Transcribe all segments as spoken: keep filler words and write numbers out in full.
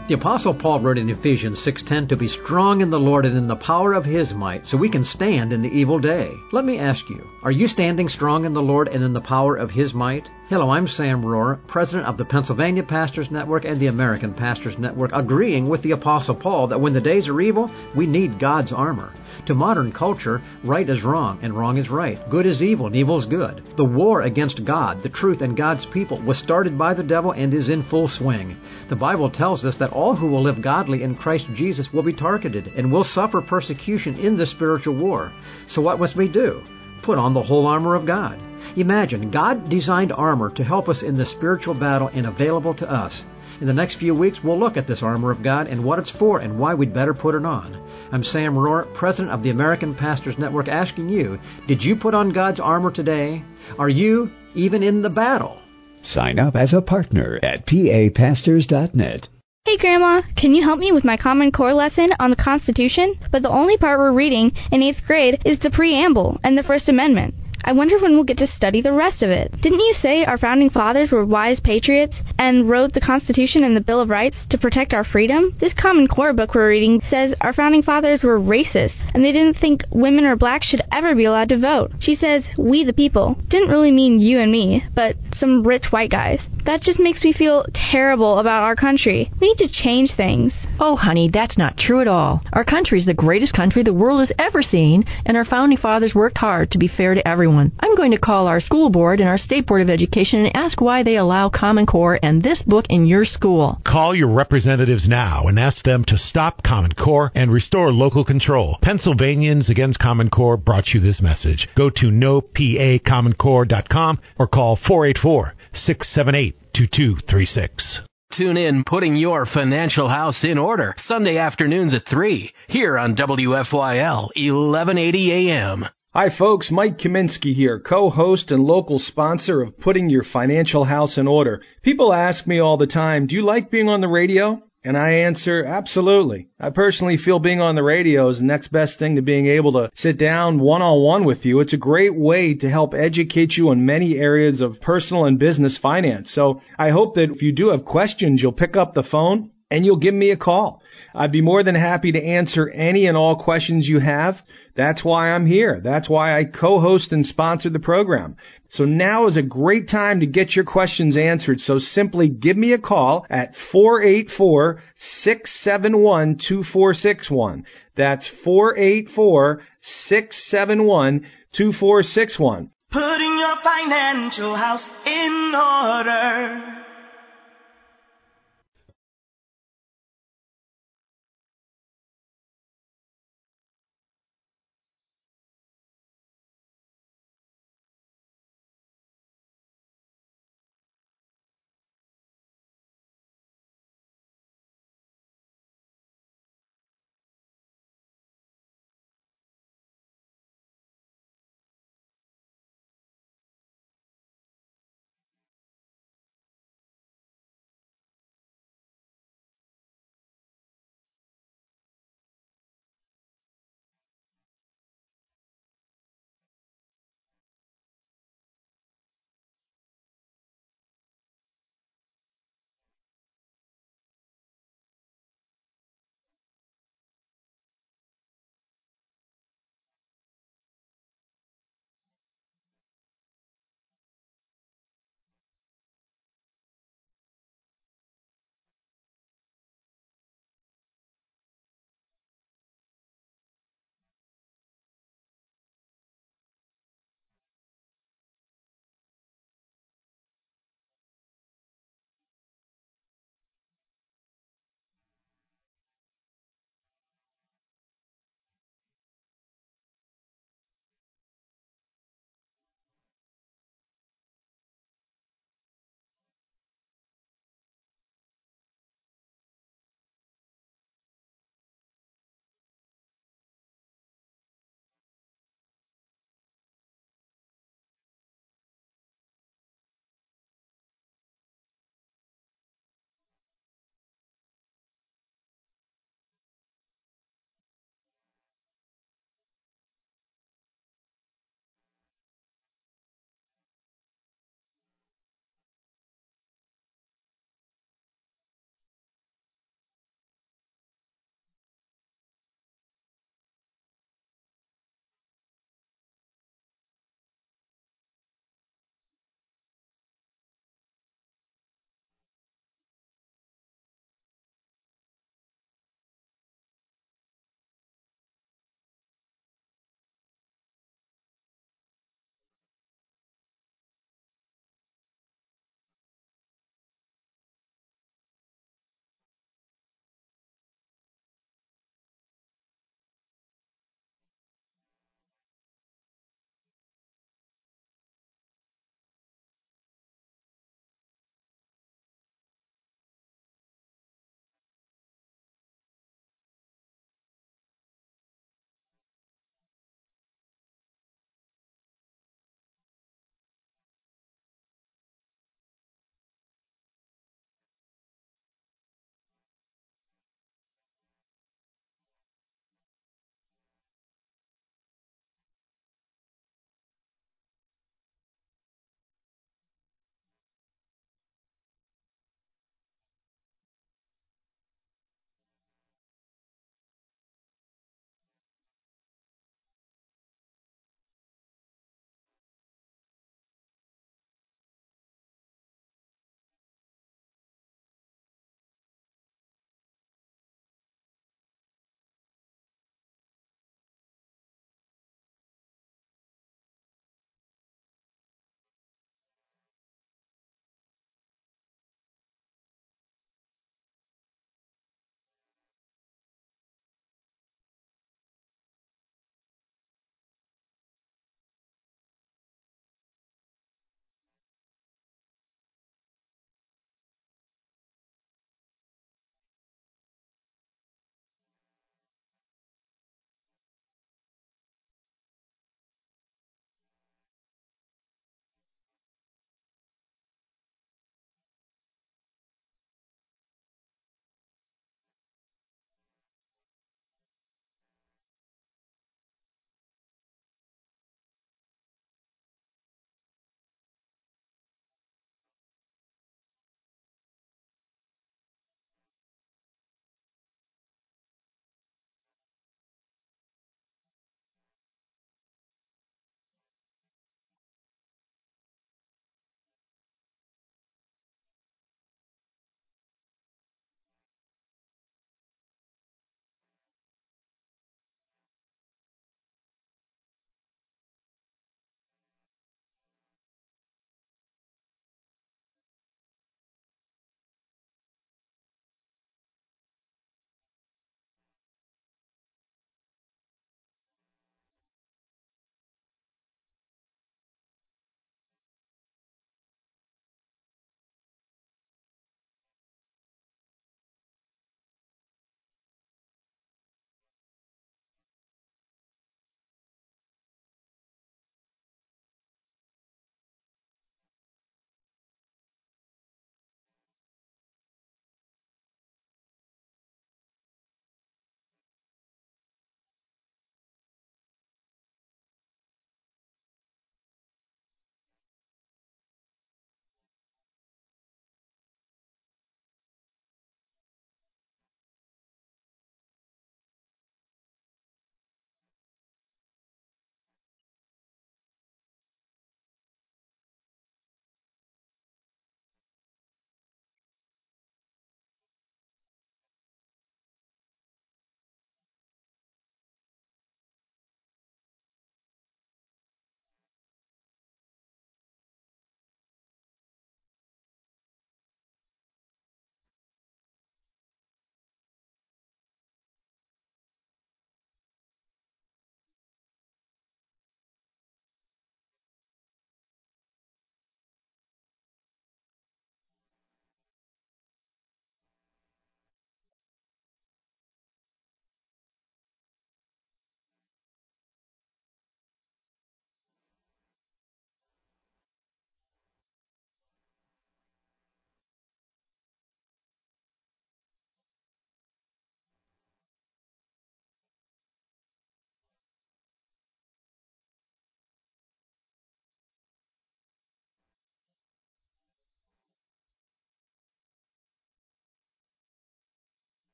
The Apostle Paul wrote in Ephesians six ten to be strong in the Lord and in the power of His might, so we can stand in the evil day. Let me ask you, are you standing strong in the Lord and in the power of His might? Hello, I'm Sam Rohr, president of the Pennsylvania Pastors Network and the American Pastors Network, agreeing with the Apostle Paul that when the days are evil, we need God's armor. To modern culture, right is wrong and wrong is right. Good is evil and evil is good. The war against God, the truth, and God's people was started by the devil and is in full swing. The Bible tells us that all who will live godly in Christ Jesus will be targeted and will suffer persecution in this spiritual war. So what must we do? Put on the whole armor of God. Imagine, God designed armor to help us in the spiritual battle and available to us. In the next few weeks, we'll look at this armor of God and what it's for and why we'd better put it on. I'm Sam Rohr, president of the American Pastors Network, asking you, did you put on God's armor today? Are you even in the battle? Sign up as a partner at P A pastors dot net. Hey Grandma, can you help me with my Common Core lesson on the Constitution? But the only part we're reading in eighth grade is the preamble and the First Amendment. I wonder when we'll get to study the rest of it. Didn't you say our founding fathers were wise patriots and wrote the Constitution and the Bill of Rights to protect our freedom? This Common Core book we're reading says our founding fathers were racist and they didn't think women or blacks should ever be allowed to vote. She says, we the people. Didn't really mean you and me, but some rich white guys. That just makes me feel terrible about our country. We need to change things. Oh, honey, that's not true at all. Our country is the greatest country the world has ever seen, and our founding fathers worked hard to be fair to everyone. I'm going to call our school board and our state board of education and ask why they allow Common Core and this book in your school. Call your representatives now and ask them to stop Common Core and restore local control. Pennsylvanians Against Common Core brought you this message. Go to no p a common core dot com or call four eight four, six seven eight, two two three six. Tune in, Putting Your Financial House in Order, Sunday afternoons at three, here on W F Y L, eleven eighty A M. Hi folks, Mike Kaminsky here, co-host and local sponsor of Putting Your Financial House in Order. People ask me all the time, do you like being on the radio? And I answer, absolutely. I personally feel being on the radio is the next best thing to being able to sit down one-on-one with you. It's a great way to help educate you on many areas of personal and business finance. So I hope that if you do have questions, you'll pick up the phone and you'll give me a call. I'd be more than happy to answer any and all questions you have. That's why I'm here. That's why I co-host and sponsor the program. So now is a great time to get your questions answered. So simply give me a call at four eight four, six seven one, two four six one. That's four eight four, six seven one, two four six one. Putting your financial house in order.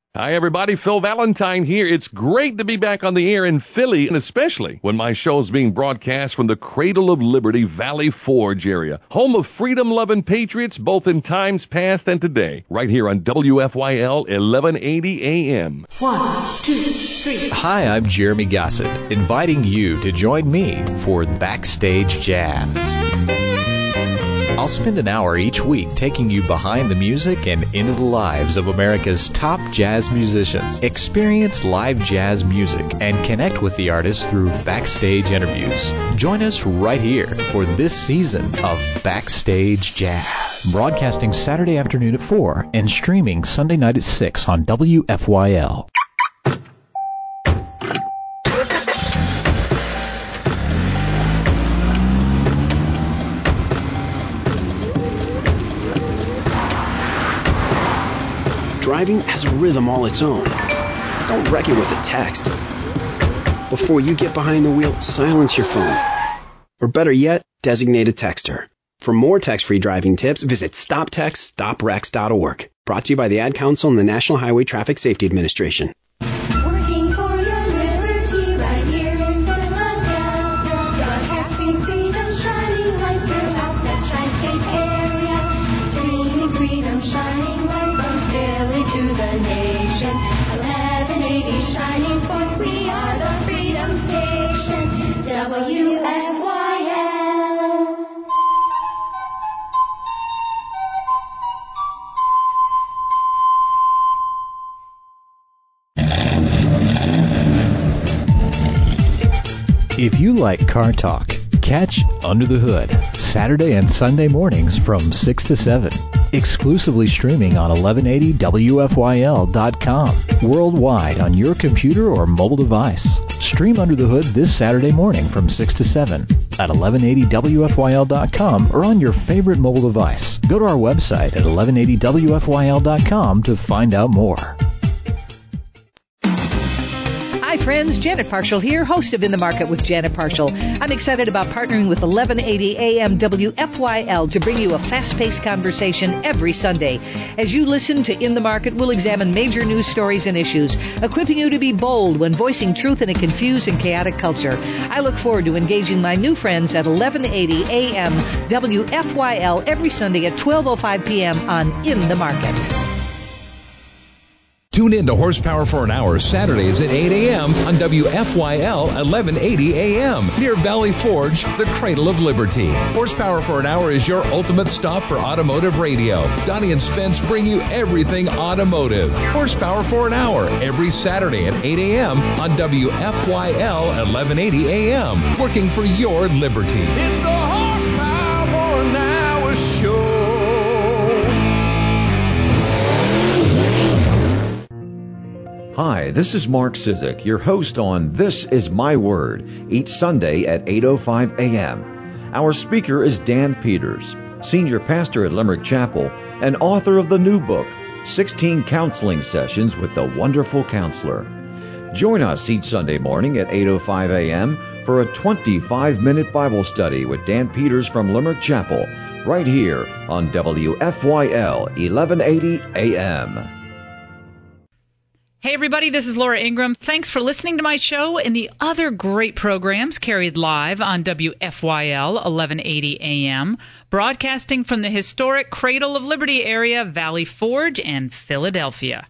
Hi, everybody. Phil Valentine here. It's great to be back on the air in Philly, and especially when my show is being broadcast from the Cradle of Liberty, Valley Forge area, home of freedom-loving patriots both in times past and today, right here on W F Y L eleven eighty A M. One, two, three. Hi, I'm Jeremy Gossett, inviting you to join me for Backstage Jazz. I'll spend an hour each week taking you behind the music and into the lives of America's top jazz musicians. Experience live jazz music and connect with the artists through backstage interviews. Join us right here for this season of Backstage Jazz. Broadcasting Saturday afternoon at four and streaming Sunday night at six on W F Y L. Driving has a rhythm all its own. Don't wreck it with a text. Before you get behind the wheel, silence your phone. Or better yet, designate a texter. For more text-free driving tips, visit stop text stop wrecks dot org. Brought to you by the Ad Council and the National Highway Traffic Safety Administration. Working for your liberty right here in Philadelphia. Broadcasting freedom, shining light throughout the tri-state area. Streaming freedom, shining light from Philly to the nation. eleven eighty shining forth, we are the Freedom Station. W F Y L. If you like car talk, catch Under the Hood, Saturday and Sunday mornings from six to seven. Exclusively streaming on eleven eighty W F Y L dot com. Worldwide on your computer or mobile device. Stream Under the Hood this Saturday morning from six to seven at eleven eighty W F Y L dot com or on your favorite mobile device. Go to our website at eleven eighty W F Y L dot com to find out more. Hi friends, Janet Parshall here, host of In the Market with Janet Parshall. I'm excited about partnering with eleven eighty A M W F Y L to bring you a fast-paced conversation every Sunday. As you listen to In the Market, we'll examine major news stories and issues, equipping you to be bold when voicing truth in a confused and chaotic culture. I look forward to engaging my new friends at eleven eighty A M W F Y L every Sunday at twelve oh five p.m. on In the Market. Tune in to Horsepower for an Hour Saturdays at eight a.m. on W F Y L eleven eighty A M near Valley Forge, the Cradle of Liberty. Horsepower for an Hour is your ultimate stop for automotive radio. Donnie and Spence bring you everything automotive. Horsepower for an Hour every Saturday at eight a.m. on W F Y L eleven eighty A M, working for your liberty. It's the Horsepower for an Hour show. Hi, this is Mark Sizik, your host on This Is My Word, each Sunday at eight oh five a.m. Our speaker is Dan Peters, senior pastor at Limerick Chapel and author of the new book, sixteen Counseling Sessions with the Wonderful Counselor. Join us each Sunday morning at eight oh five a.m. for a twenty-five minute Bible study with Dan Peters from Limerick Chapel, right here on W F Y L eleven eighty A M. Hey everybody, this is Laura Ingram. Thanks for listening to my show and the other great programs carried live on W F Y L eleven eighty A M, broadcasting from the historic Cradle of Liberty area, Valley Forge and Philadelphia.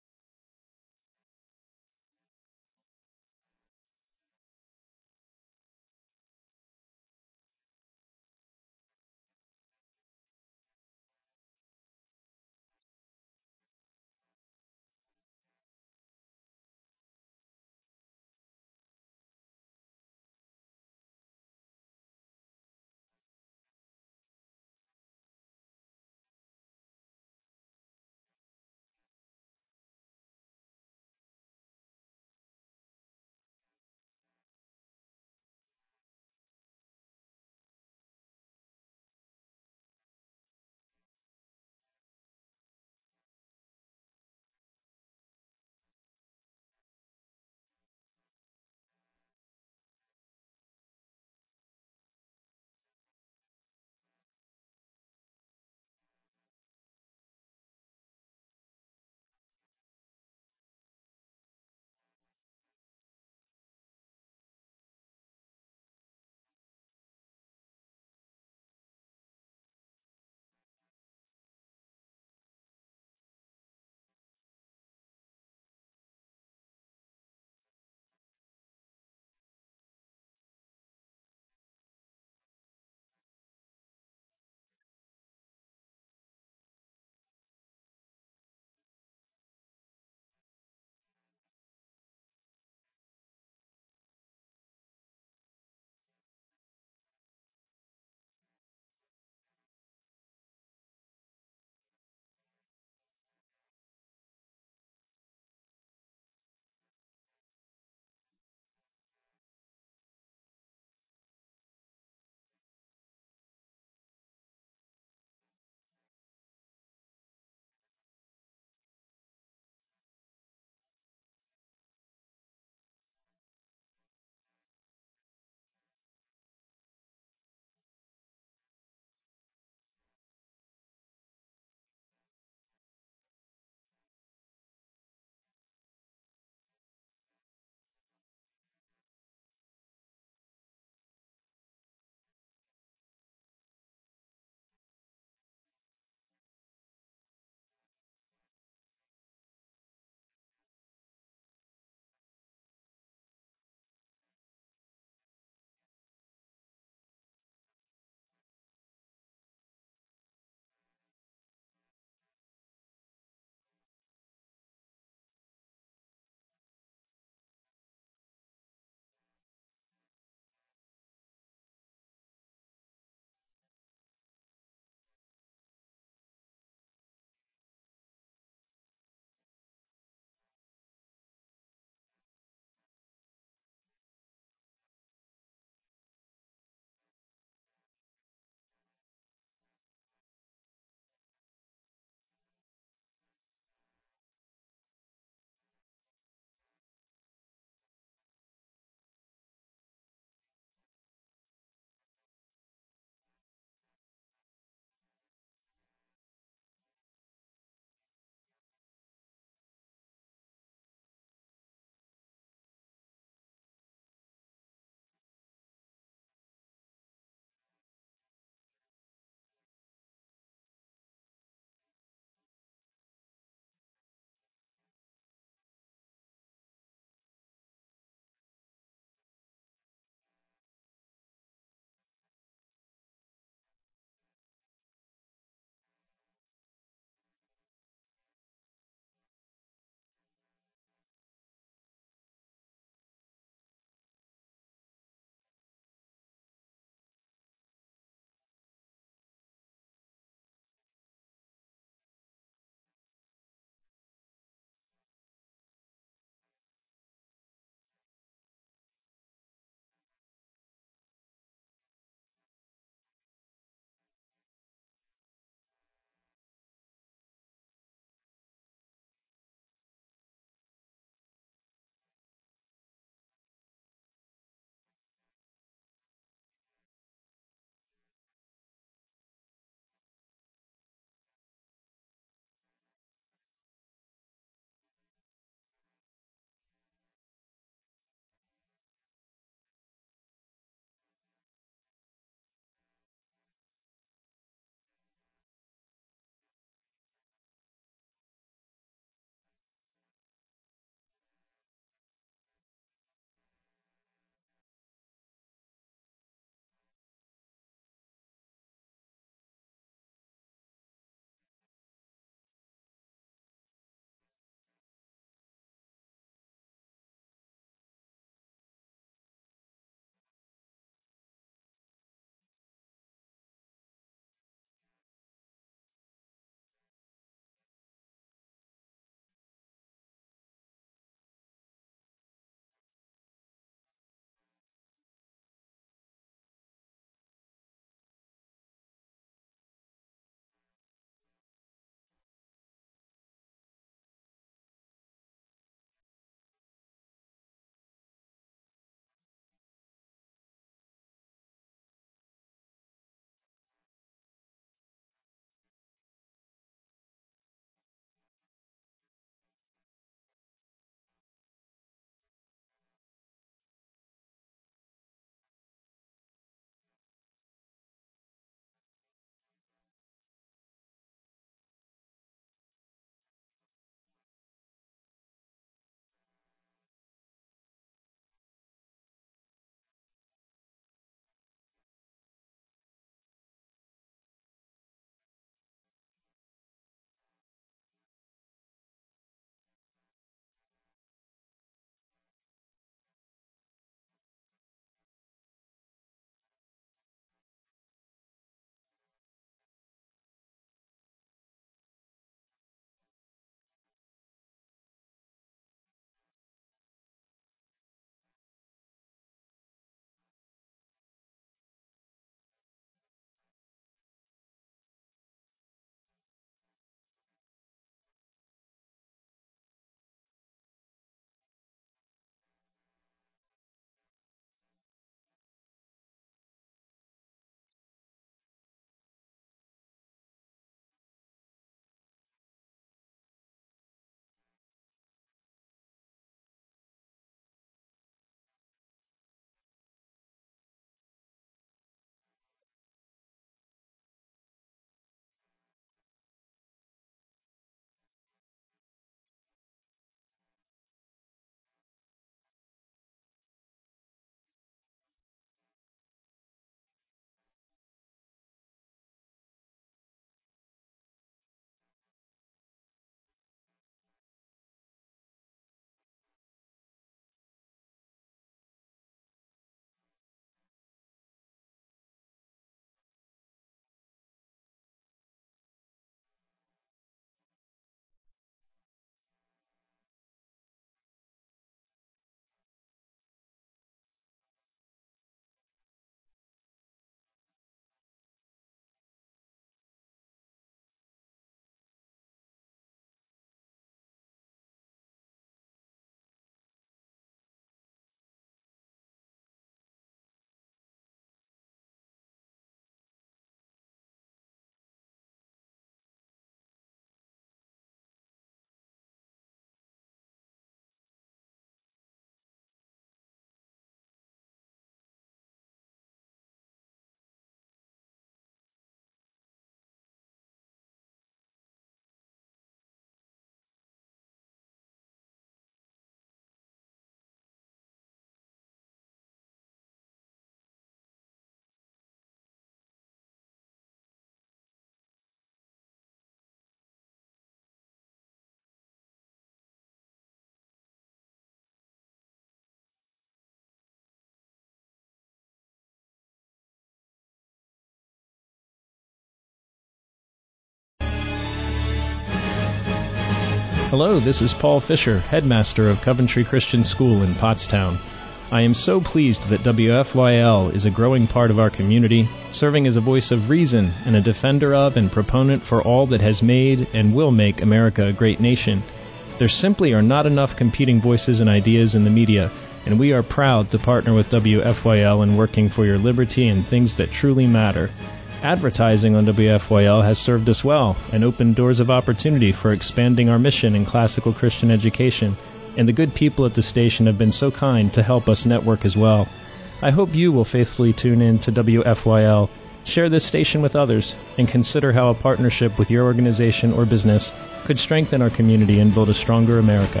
Hello, this is Paul Fisher, headmaster of Coventry Christian School in Pottstown. I am so pleased that W F Y L is a growing part of our community, serving as a voice of reason and a defender of and proponent for all that has made and will make America a great nation. There simply are not enough competing voices and ideas in the media, and we are proud to partner with W F Y L in working for your liberty and things that truly matter. Advertising on W F Y L has served us well and opened doors of opportunity for expanding our mission in classical Christian education, and the good people at the station have been so kind to help us network as well. I hope you will faithfully tune in to W F Y L, share this station with others, and consider how a partnership with your organization or business could strengthen our community and build a stronger America.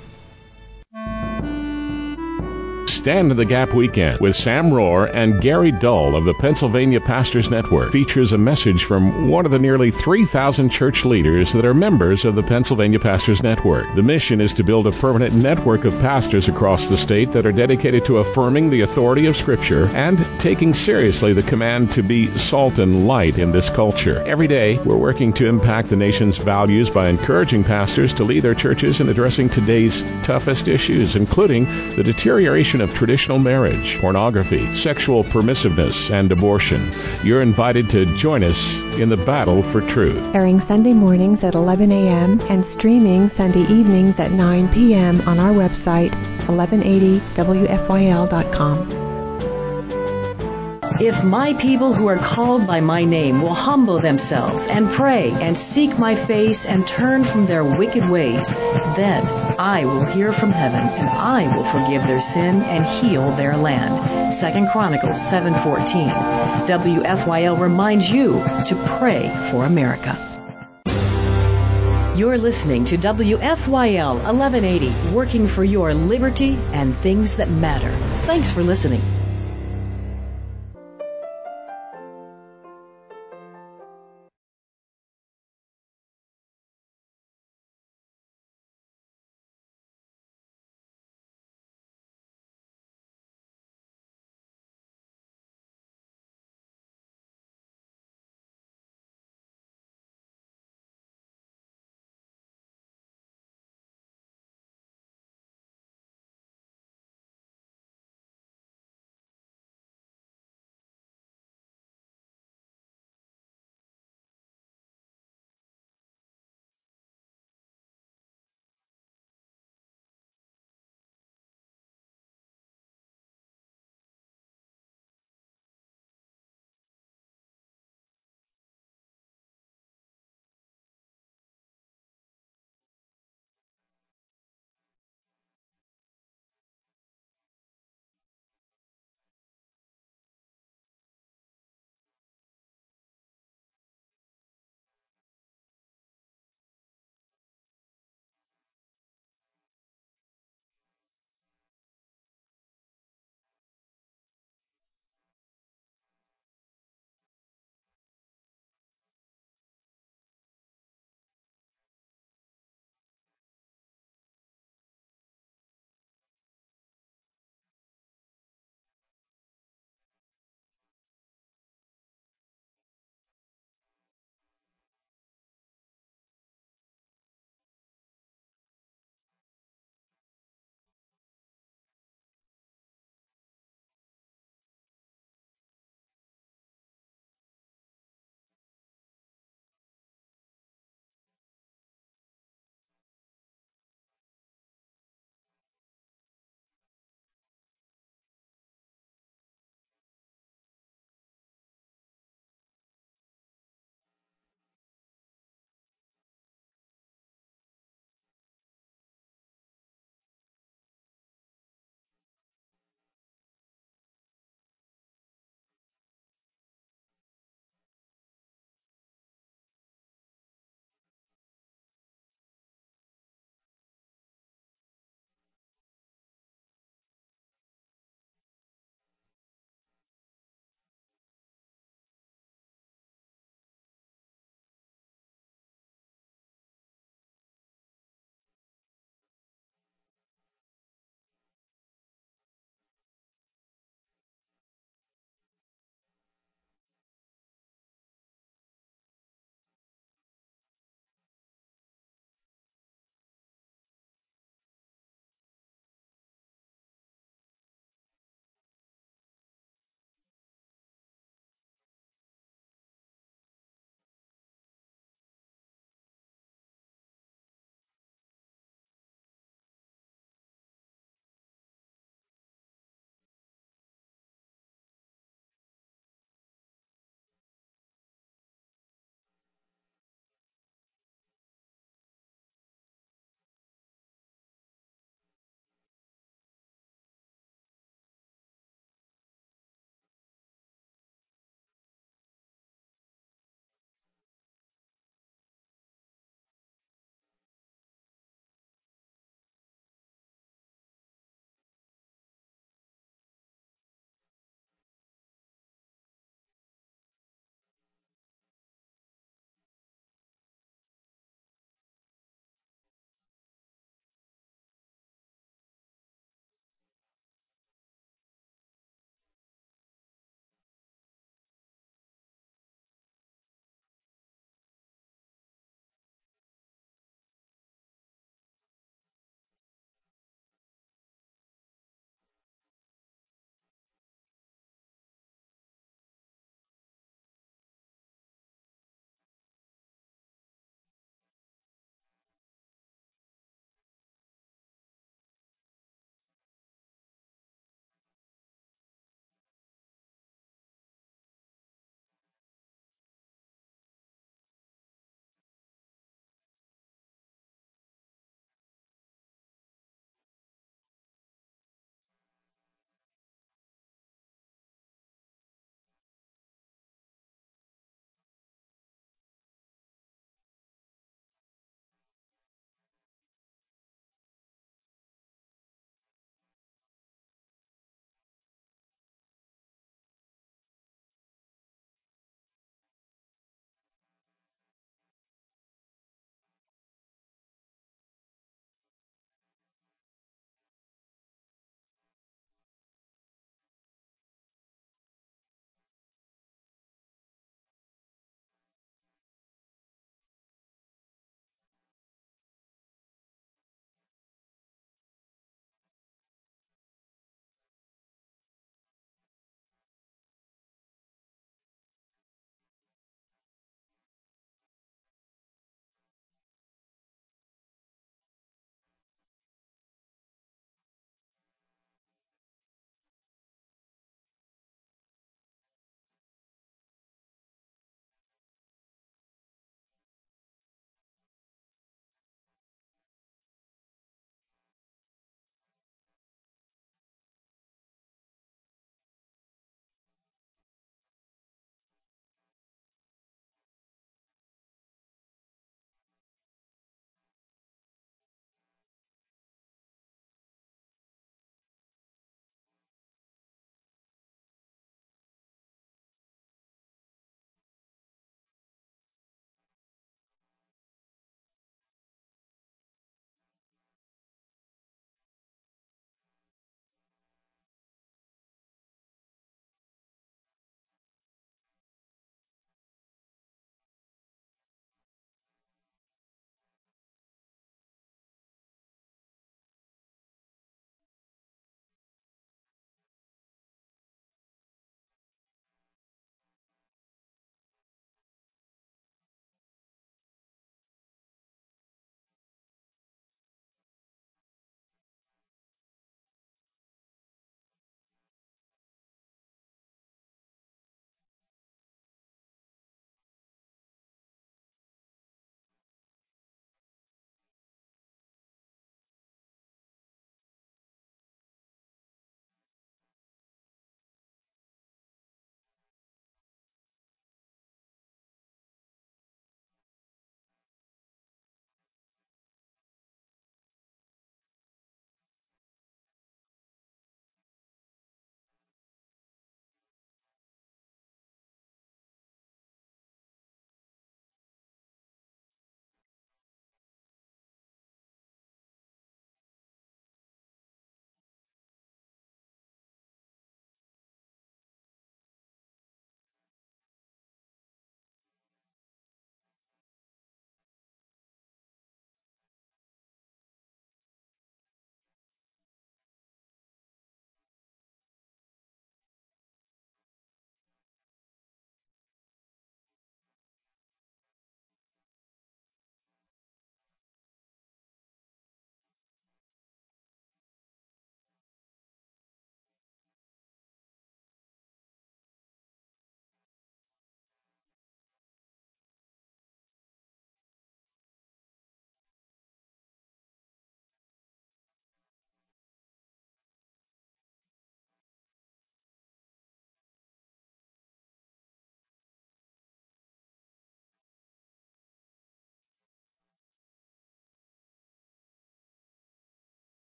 Stand in the Gap Weekend with Sam Rohr and Gary Dull of the Pennsylvania Pastors Network features a message from one of the nearly three thousand church leaders that are members of the Pennsylvania Pastors Network. The mission is to build a permanent network of pastors across the state that are dedicated to affirming the authority of Scripture and taking seriously the command to be salt and light in this culture. Every day, we're working to impact the nation's values by encouraging pastors to lead their churches in addressing today's toughest issues, including the deterioration of traditional marriage, pornography, sexual permissiveness, and abortion. You're invited to join us in the battle for truth. Airing Sunday mornings at eleven a.m. and streaming Sunday evenings at nine p.m. on our website, eleven eighty W F Y L dot com. If my people who are called by my name will humble themselves and pray and seek my face and turn from their wicked ways, then I will hear from heaven and I will forgive their sin and heal their land. Second Chronicles seven fourteen. W F Y L reminds you to pray for America. You're listening to W F Y L eleven eighty, working for your liberty and things that matter. Thanks for listening.